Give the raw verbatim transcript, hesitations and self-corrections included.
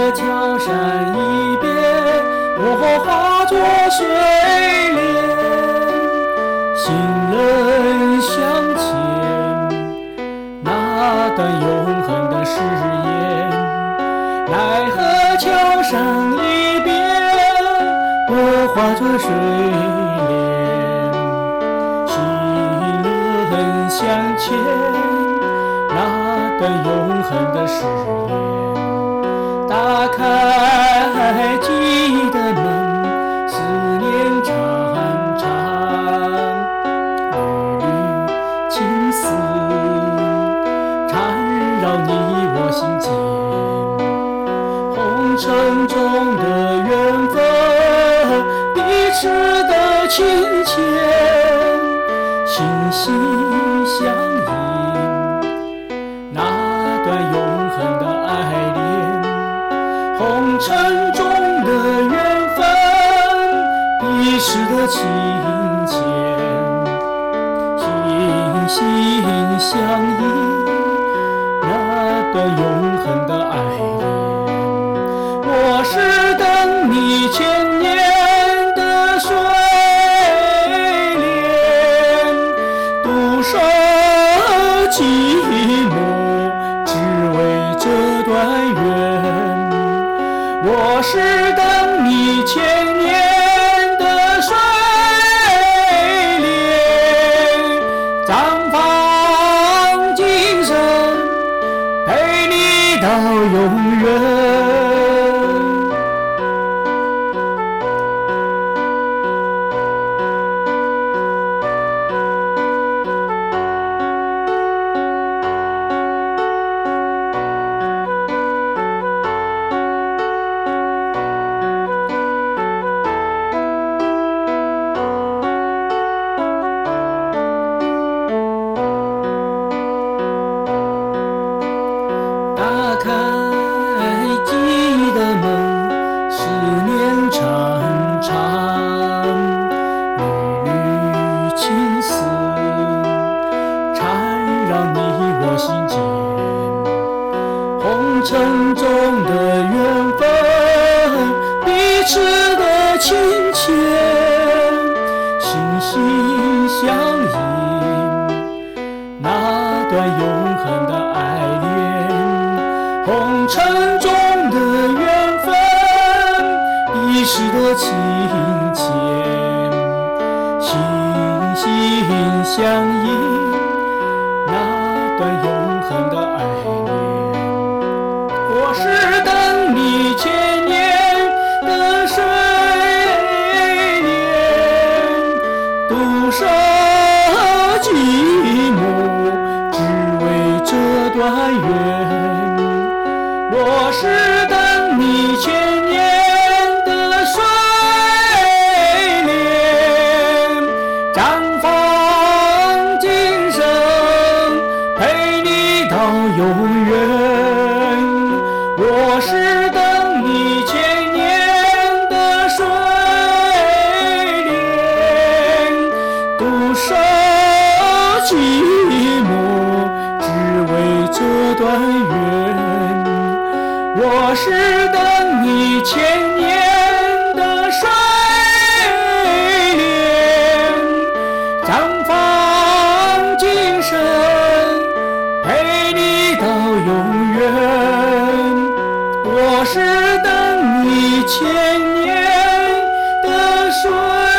河桥山一边，我化作水莲，行人向前，那段永恒的誓言。奈何桥上一边，我化作水莲，行人向前，那段永恒的誓言。打开记忆的门，思念长长，缕缕情丝缠绕你我心间。红尘中的缘分，彼此的亲切，心心相印，那段永恒的爱恋。红尘中的缘分，彼此的情牵，心心相印，那段永恒的爱恋。我是等你千年的水莲，独守寂寞，只为这段缘。我是等你千年的水莲，绽放今生，陪你到永远。打开记忆的门，思念长长，缕缕情丝缠绕你我心间。红尘中的缘分，彼此的亲切，心心相印，那段永恒的爱恋。红尘中的缘分，彼此的情牵，心心相印，那段永恒的爱恋。我是等你千年的水莲，独守寂寞，只为这段缘。我是等你千年的水莲，绽放今生，陪你到永远。我是等你千年的水莲，独守寂寞，只为这段缘。我是等你千年的水莲，绽放今生，陪你到永远。我是等你千年的水